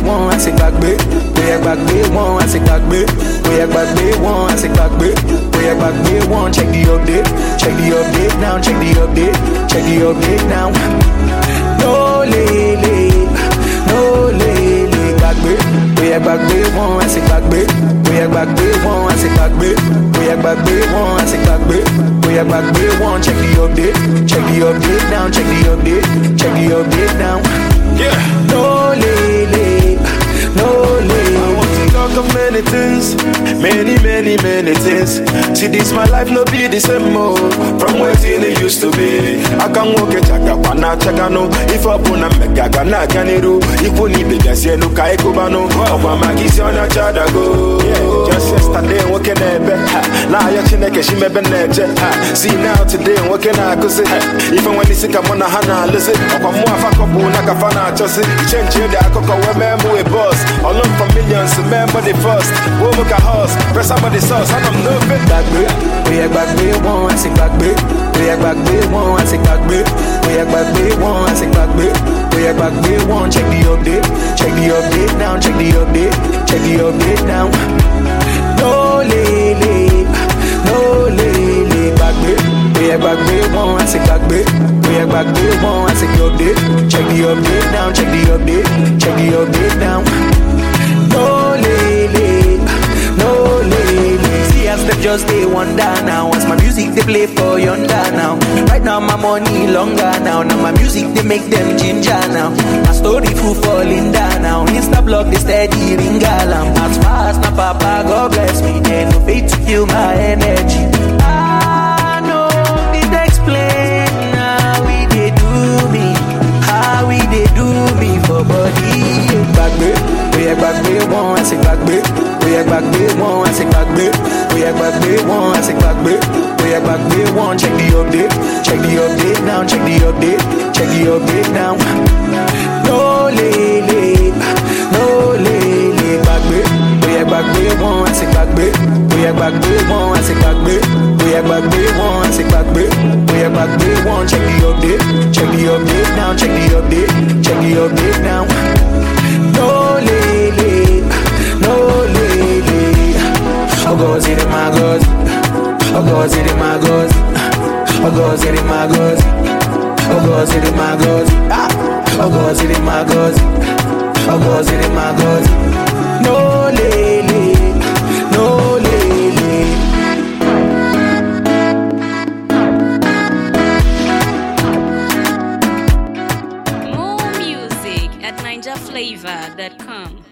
one, I say back bay. We back bay one, I say back bay. We back bay one, I say back bay. We back bay one, check the update. Check the update now, check the update. Check the update now. No lele, no lele, back bay. We back bay one, I say back bay. We back bay one, I say back bay. We back bay one, I say back bay. We back bay one, check the update. Check the update now, check the update. Check the update now. Yeah. No lele, no lele. I want to talk of many things, many things. See this my life no be the same more from what it used to be. I can walk a chaka pana chakano. If I put a mega gana canero, if we need the Gasiano Kaikubano, or Magisiana Chadago. Just yesterday walking a bed. Now you're chineke she may be see now today walking I could say even when you sick I'm on a hana listen or more of a couple nakafana just change the akoko remember a boss all of for millions remember the first we'll make a horse press somebody sauce and I'm no fit back bay. We back bay one, I say back bay. We back bay one, I say back bay. We back bay one, I say back bay. We back bay one, check the update. Check the update now, check the update. Check the update now. No lele, no lele, back bay. We back bay one, I say back bay. We back bay one, I say update. Check the update now, check the update. Check the update now. No lele, no lele. See as them just they wonder now. Once my music they play for yonder now. Right now my money longer now. Now my music they make them ginger now. My story full falling down now. Insta block they steady ring alarm. As far as my papa God bless me, they no faith to feel my energy. I know it explain how we they do me, how we they do me for body. Back bay, we back bay one, I say back bay. We back bay one, I say back bay. We back bay one, I say back bay. We back bay one, check the update. Check the update now, check the update. Check the update now. No lele, no lele, back bay. We back bay one, I say back bay. We back bay one, I say back bay. We back bay one, I say back bay. We back bay one, check the update. Check the update now, check the update. Check the update now. No lele, no lele. Oh God, see the my God. Oh God, see the my God. Oh God, see the my God. Oh God, see the my God. Oh God, see the my God. Oh God, see the my God. No lele, no lele. More music at NinjaFlavor.com.